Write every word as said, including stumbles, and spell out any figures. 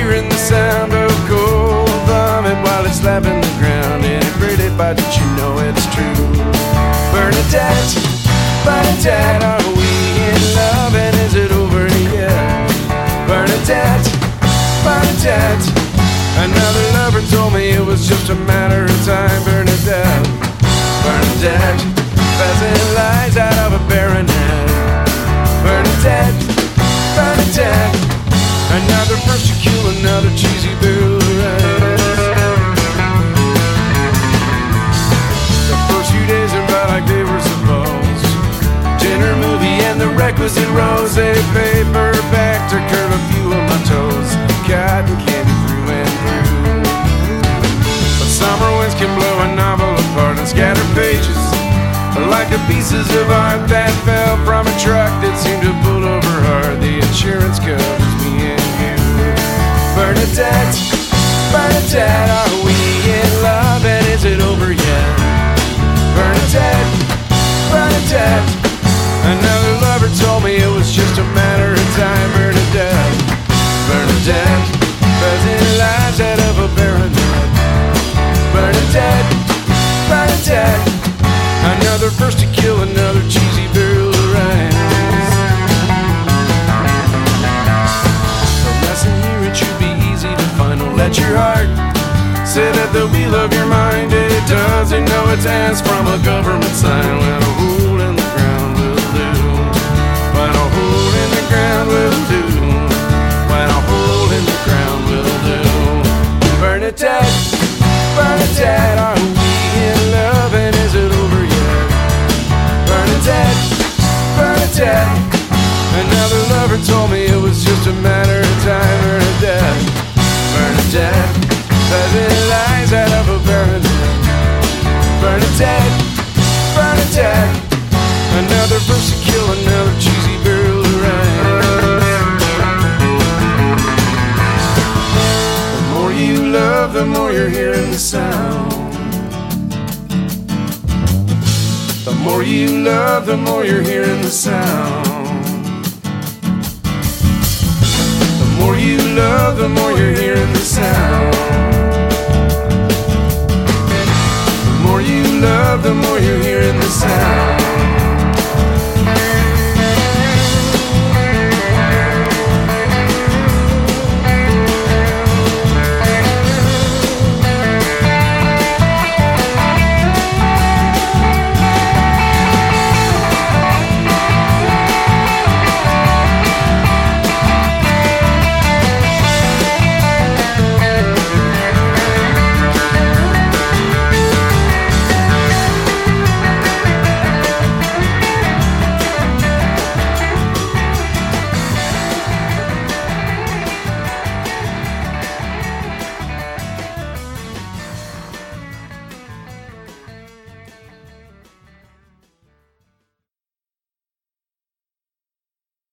hearing the sound of cold vomit while it's slapping the ground. And it really bites, but you know it's true. Bernadette, Bernadette, are we in love and is it over yet? Bernadette, Bernadette, another lover told me it was just a matter of time. Bernadette, Bernadette, passing lies out of a baronet. Bernadette, Bernadette, another first to kill, another cheesy bill to rise. The first few days are about like they were supposed. Dinner, movie, and the requisite rose. A paperback to curve a few of my toes. Cotton candy through and through. But summer winds can blow a novel apart and scatter pages like the pieces of art that fell from a truck that seemed to pull over hard. The insurance covers me and you. Bernadette, Bernadette, are we in love and is it over yet? Bernadette, Bernadette, another lover told me it was just a matter of time. Bernadette, Bernadette, buzzing lies out of a baronet. Bernadette, Bernadette, another first to kill, another cheesy barrel to rise. The lesson here, it should be easy to find. Don't let your heart sit at the wheel of your mind. It doesn't know it's asked from a government sign. When a hole in the ground will do. When a hole in the ground will do. When a hole in the ground will do. Bernadette, Bernadette, are we in love and is it over yet? Bernadette, Bernadette, another lover told me it was just a matter of time. Bernadette, Bernadette, buzzing lies out of a baronet. Bernadette, Bernadette, another verse to kill, another cheesy barrel to rise. The more you love, the more you're hearing the sound. The more you love, the more you're hearing the sound. The more you love, the more you're hearing the sound.